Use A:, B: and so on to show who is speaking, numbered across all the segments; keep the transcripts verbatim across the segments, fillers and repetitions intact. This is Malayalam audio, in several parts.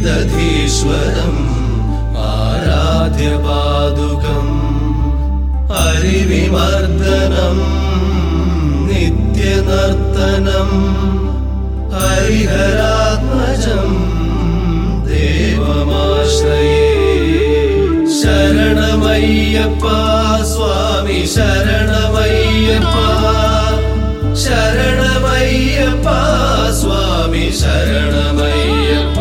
A: വിദധീശ്വരം ആരാധ്യപാദുകം ഹരിവിമർദ്ദനം നിത്യനർത്തനം ഹരിഹരാത്മജം ദേവമാശ്രയേ. ശരണമയ്യപ്പ സ്വാമി ശരണമയ്യപ്പ ശരണമയ്യപ്പ സ്വാമി ശരണമയ്യപ്പ.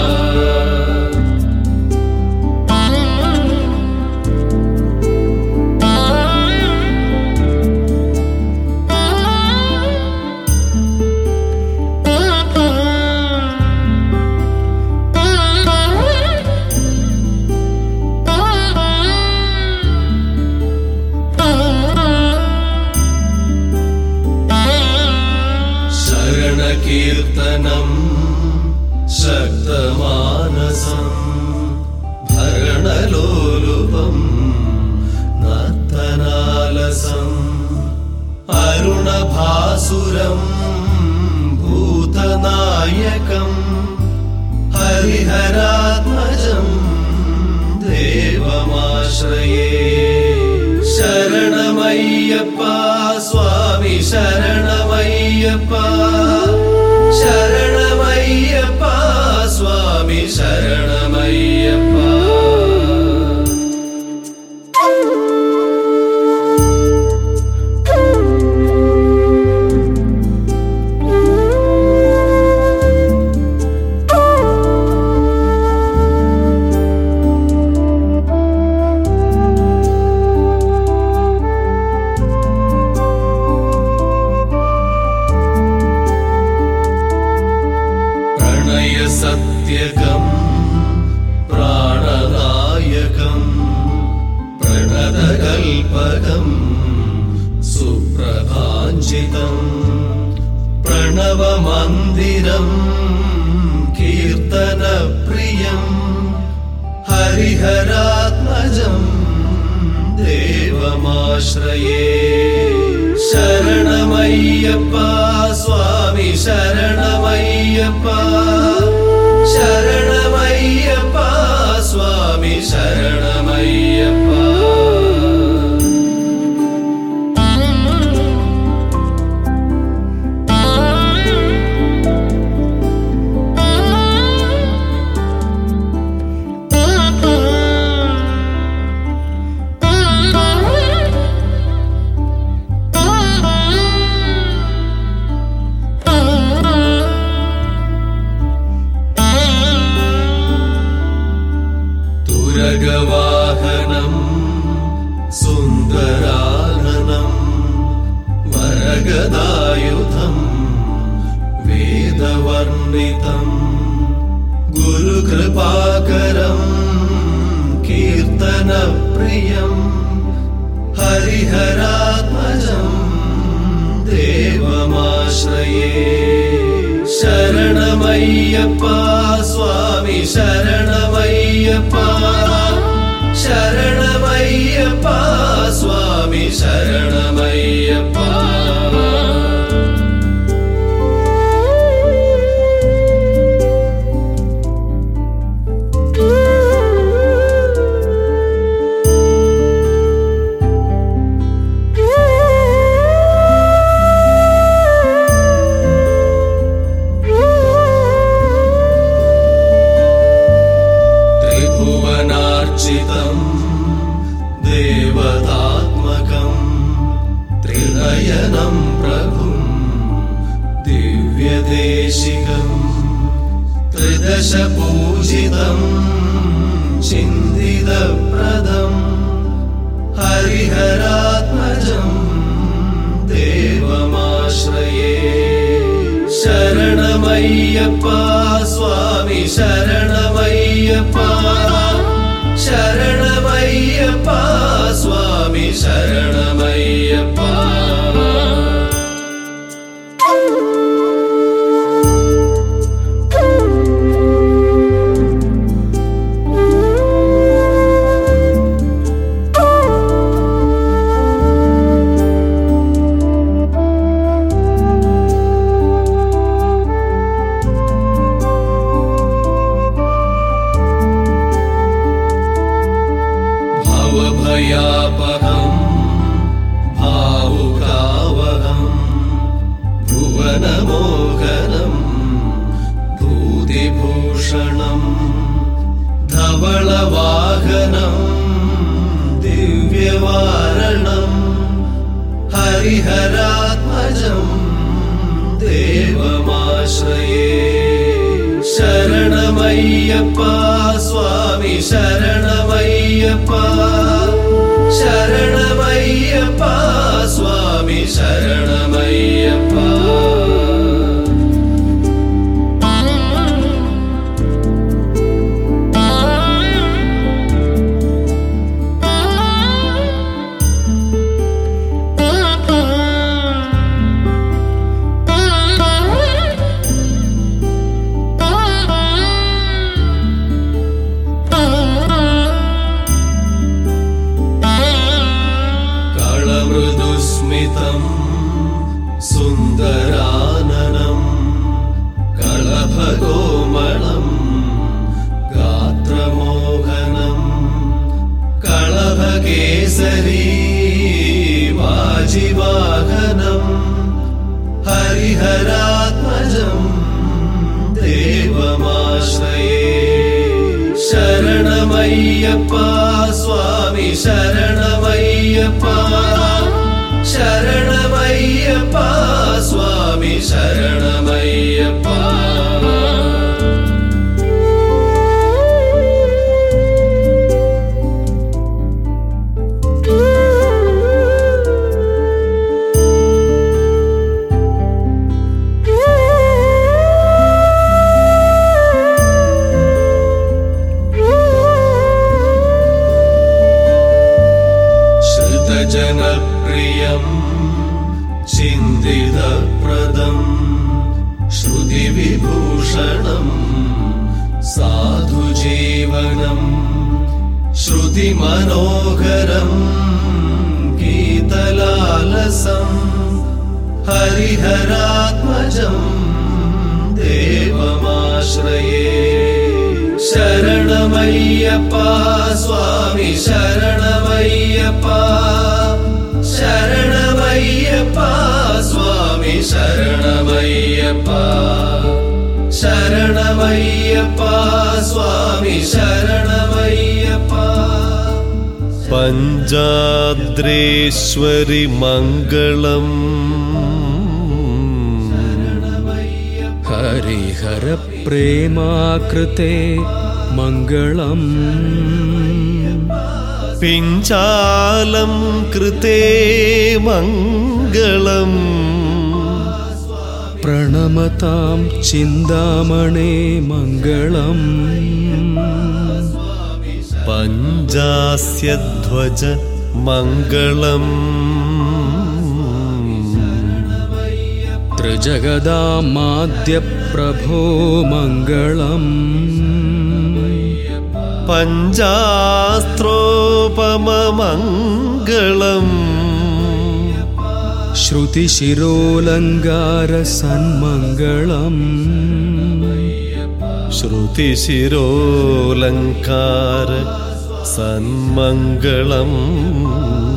A: കീർത്തനം ശക്തമാനസം ഭരണലോലുപം നർത്തനാലസം അരുണഭാസുരം ഭൂതനായകം ഹരിഹരാത്മജം ദേവമാശ്രയേ. ശരണമയ്യപ്പ സ്വാമി ശരണമയ്യപ്പ ശരണമയ്യപ്പ സ്വാമി ശരണമയ്യപ്പ. സത്യകം പ്രാണനായകം പ്രണതകൽപകം സുപ്രഭാഞ്ജിതം പ്രണവമന്ദിരം കീർത്തനപ്രിയം ഹരിഹരാത്മജം ദേവമാശ്രയേ. ശരണമയ്യപ്പ സ്വാമി ശരണമയ്യപ്പ ശരണമയ്യപ്പ സ്വാമി ശരണമയ്യപ്പ. തുരഗവാഹനം സുന്ദരാനനം വരഗദായുധം വേദവർണിതം ഗുരുകൃപാകരം കീർത്തനപ്രിയം ഹരിഹരാത്മജം ദേവമാശ്രയേ. ശരണമയ്യപ്പ സ്വാമി ശരണമയ്യപ്പ ശരണമയ്യപ്പ സ്വാമി ശരണമയ്യപ്പ. ത്രിഭുവനാർച്ചിതം ദേവതാത്മകം ത്രിനയനം പ്രഭും ദിവ്യദേശികം ത്രിദശപൂജിതം ചിന്തിതപ്രദം ഹരിഹരാത്മജം ദേവമാശ്രയേ. ശരണമയ്യപ്പ സ്വാമി ശരണമയ്യപ്പ ശരണമയ്യപ്പ സ്വാമി ശരണമയ്യപ്പ. ധവളവാഹനം ദിവ്യവാരണം ഹരിഹരാത്മജം ദേവമാശ്രയേ. ശരണമയ്യപ്പ സ്വാമി ശരണമയ്യപ്പ ശരണമയ്യപ്പ സ്വാമി ശരണമയ്യപ്പ. മൃദുസ്മിതം സുന്ദരാനനം കളഭകോമളം ഗാത്രമോഹനം കളഭകേസരീ വാജിവാഹനം ഹരിഹരാത്മജം ദേവമാശ്രയേ. ശരണമയ്യപ്പ സ്വാമി ശരണമയ്യപ്പ ശരണമയ്യപ്പ സ്വാമി ശരണമയ്യപ്പ. ശ്രുതജനപ്രിയം ചിന്തിതപ്രദം ശ്രുതിവിഭൂഷണം സാധുജീവനം ശ്രുതിമനോഹരം ഗീതലാലസം ഹരിഹരാത്മജം ദേവമാശ്രയേ. ശരണമയ്യപ്പ സ്വാമി ശരണമയ്യപ്പ ശരണമയ്യപ്പ സ്വാമി ശരണമയ്യപ്പ ശരണമയ്യപ്പ സ്വാമി ശരണമയ്യപ്പ.
B: പഞ്ചാദ്രേശ്വരി മംഗളം
C: ഹരിഹരപ്രേമാകൃതേ മംഗളം
B: പിഞ്ചാലം കൃതേ മംഗളം
C: പ്രണമതാം ചിന്താമണേ മംഗളം
B: പഞ്ചാസ്യധ്വജ മംഗളം
C: ത്രിജഗദാമാദ്യപ്രഭോ മംഗളം
B: പഞ്ചാസ്ത്രോപമമംഗളം
C: ശ്രുതിശിരോലങ്കാര സന്മംഗളം
B: ശ്രുതിശിരോലങ്കാര സന്മംഗളം